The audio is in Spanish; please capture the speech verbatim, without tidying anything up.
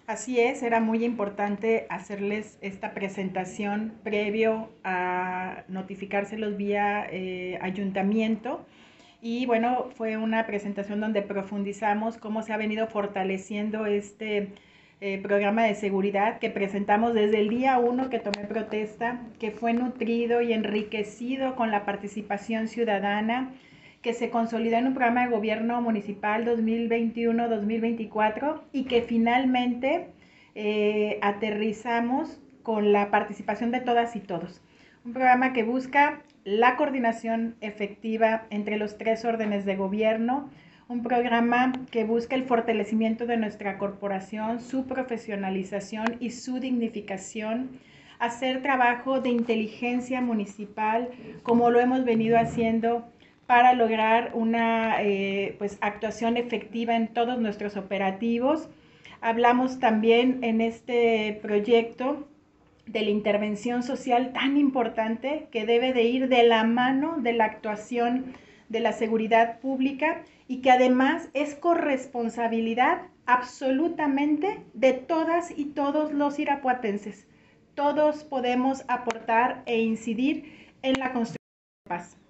Así es, era muy importante hacerles esta presentación previo a notificárselos vía eh, ayuntamiento. Y bueno, fue una presentación donde profundizamos cómo se ha venido fortaleciendo este eh, programa de seguridad que presentamos desde el día uno que tomé protesta, que fue nutrido y enriquecido con la participación ciudadana, que se consolidó en un programa de gobierno municipal dos mil veintiuno dos mil veinticuatro y que finalmente eh, aterrizamos con la participación de todas y todos. Un programa que busca la coordinación efectiva entre los tres órdenes de gobierno, un programa que busca el fortalecimiento de nuestra corporación, su profesionalización y su dignificación, hacer trabajo de inteligencia municipal como lo hemos venido haciendo para lograr una eh, pues, actuación efectiva en todos nuestros operativos. Hablamos también en este proyecto de la intervención social tan importante que debe de ir de la mano de la actuación de la seguridad pública y que además es corresponsabilidad absolutamente de todas y todos los irapuatenses. Todos podemos aportar e incidir en la construcción de paz.